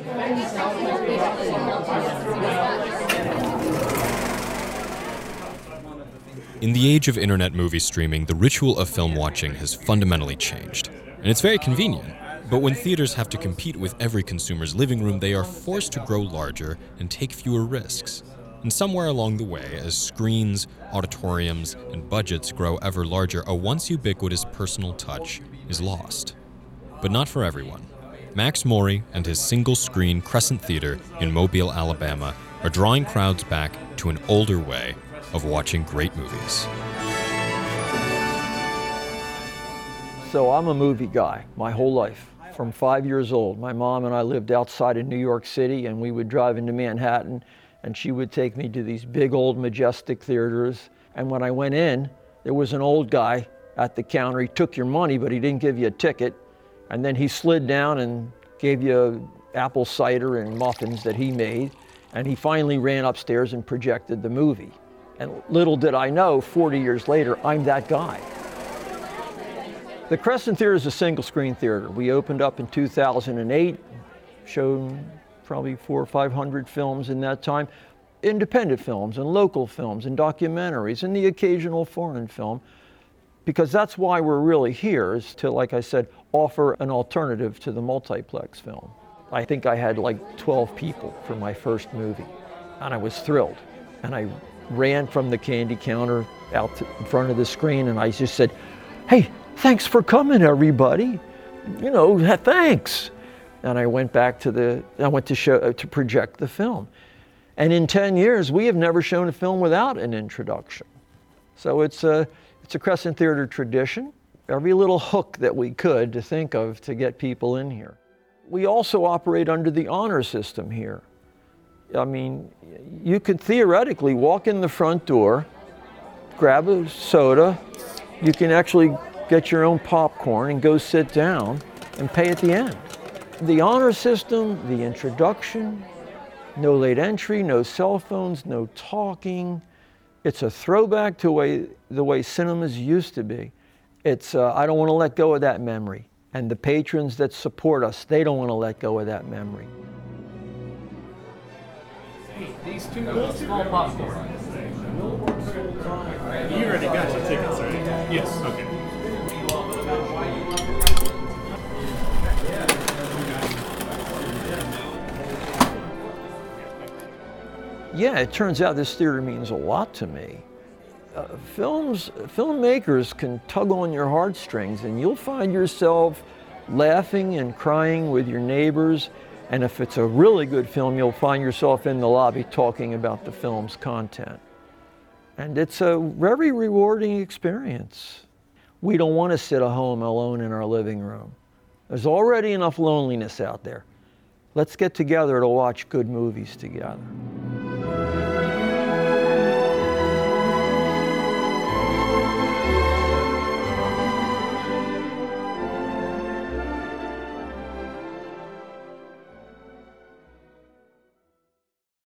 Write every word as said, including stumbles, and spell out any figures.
In the age of internet movie streaming, the ritual of film watching has fundamentally changed. And it's very convenient. But when theaters have to compete with every consumer's living room, they are forced to grow larger and take fewer risks. And somewhere along the way, as screens, auditoriums, and budgets grow ever larger, a once ubiquitous personal touch is lost. But not for everyone. Max Mori and his single-screen Crescent Theater in Mobile, Alabama, are drawing crowds back to an older way of watching great movies. So I'm a movie guy my whole life. From five years old, my mom and I lived outside of New York City, and we would drive into Manhattan, and she would take me to these big old majestic theaters. And when I went in, there was an old guy at the counter. He took your money, but he didn't give you a ticket. And then he slid down and gave you apple cider and muffins that he made. And he finally ran upstairs and projected the movie. And little did I know, forty years later, I'm that guy. The Crescent Theater is a single-screen theater. We opened up in two thousand eight, showed probably four or five hundred films in that time, independent films and local films and documentaries and the occasional foreign film, because that's why we're really here, is to, like I said, offer an alternative to the multiplex film. I think I had like twelve people for my first movie, and I was thrilled. And I ran from the candy counter out to, in front of the screen, and I just said, "Hey, thanks for coming, everybody. You know, thanks." And I went back to the, I went to show, to project the film. And in ten years, we have never shown a film without an introduction. So it's a, it's a Crescent Theater tradition. Every little hook that we could to think of to get people in here. We also operate under the honor system here. I mean, you could theoretically walk in the front door, grab a soda, you can actually get your own popcorn and go sit down and pay at the end. The honor system, the introduction, no late entry, no cell phones, no talking. It's a throwback to way, the way cinemas used to be. It's, uh, I don't want to let go of that memory. And the patrons that support us, they don't want to let go of that memory. These two little small popcorn. You already got your tickets, right? Yes. Okay. Yeah, it turns out this theater means a lot to me. Uh, films, filmmakers can tug on your heartstrings, and you'll find yourself laughing and crying with your neighbors. And if it's a really good film, you'll find yourself in the lobby talking about the film's content. And it's a very rewarding experience. We don't want to sit at home alone in our living room. There's already enough loneliness out there. Let's get together to watch good movies together.